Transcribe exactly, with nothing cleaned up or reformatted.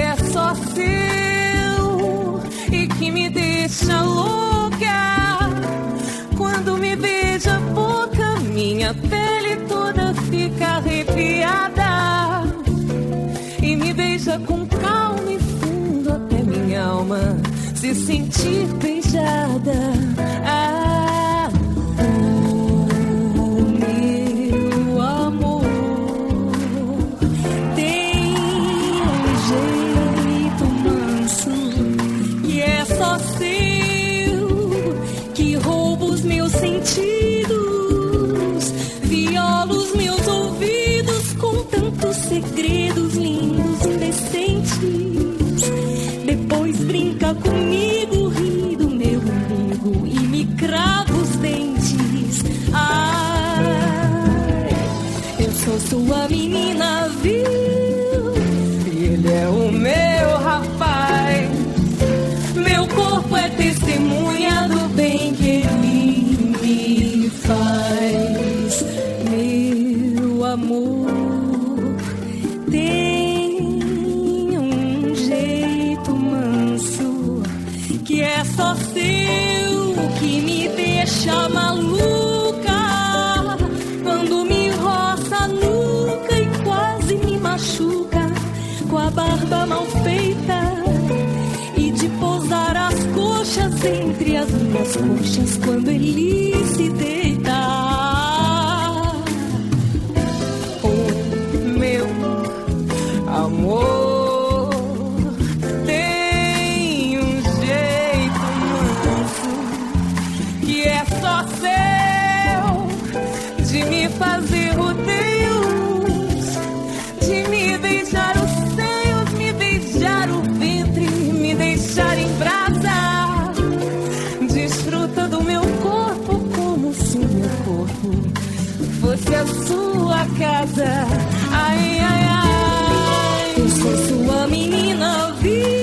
é só seu e que me deixa louca. Quando me beija a boca, minha pele toda fica arrepiada. E me beija com calma e fundo até minha alma se sentir beijada. Ah, o meu amor tem um jeito manso que é só seu, que rouba os meus sentidos, viola os meus ouvidos com tantos segredos lindos, indecentes. Depois brinca comigo, ri do meu umbigo e me crava os dentes. Ai, eu sou sua menina, viu? E ele é o meu rapaz. Meu corpo é testemunha do bem que ele me faz. Meu amor tem um jeito manso que é só seu, que me deixa maluca. Quando me roça a nuca e quase me machuca com a barba mal feita, e de pousar as coxas entre as minhas coxas quando ele se deita. Oh, meu amor tem um jeito manso que é só seu, de me fazer rodeios, de me beijar os seios, me beijar o ventre, me deixar em brasa. Desfruta do meu corpo como se meu corpo fosse a sua casa. Ai, ai, ai, eu sou sua menina, viu?